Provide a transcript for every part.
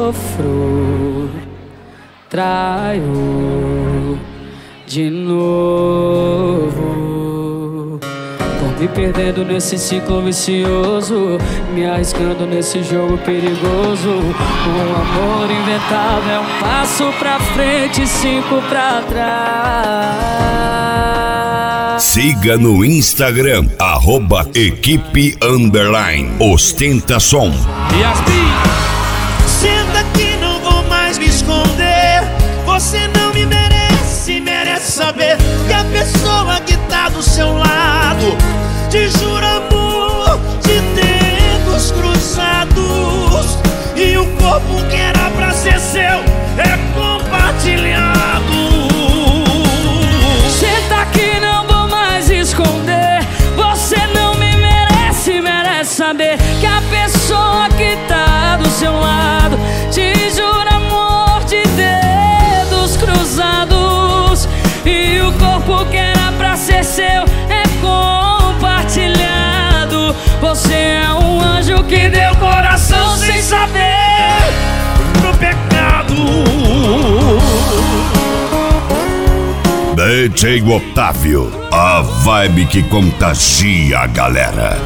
sofro, traio de novo. Tô me perdendo nesse ciclo vicioso, me arriscando nesse jogo perigoso. Um amor inventado é um passo pra frente e 5 pra trás. Siga no Instagram, @equipe_ostentasom. Senta que não vou mais me esconder. Você não me merece, merece saber que a pessoa que tá do seu lado te jura amor de dedos cruzados, e o corpo que era pra ser seu é compartilhado. Senta que não vou mais esconder. Você não me merece, merece saber que a pessoa que tá do seu lado te jura amor de dedos cruzados, e o corpo que era pra ser seu é compartilhado. Você é um anjo que deu coração sem saber Pro pecado. DJ Otávio, a vibe que contagia a galera.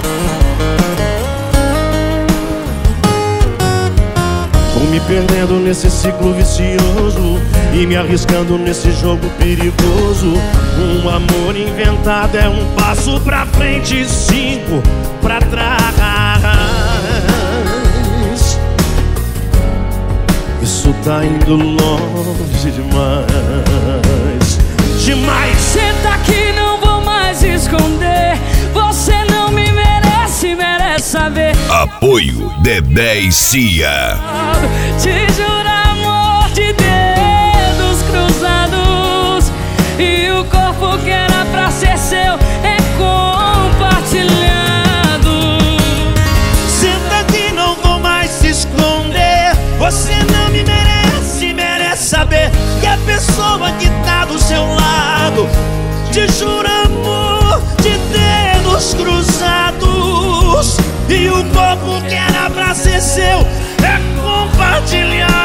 Tô me perdendo nesse ciclo vicioso e me arriscando nesse jogo perigoso. Um amor inventado é um passo pra frente e 5 pra trás. Isso tá indo longe demais, demais. Senta que não vou mais esconder. Você não me merece, merece saber. Apoio Dedé e Cia. Te jura amor de dedos cruzados, e o corpo que era pra ser seu é compartilhado. Senta que não vou mais se esconder. Você não me merece, merece saber que a pessoa que tá do seu lado te jura amor de dedos cruzados, e o corpo que era pra ser seu é compartilhado.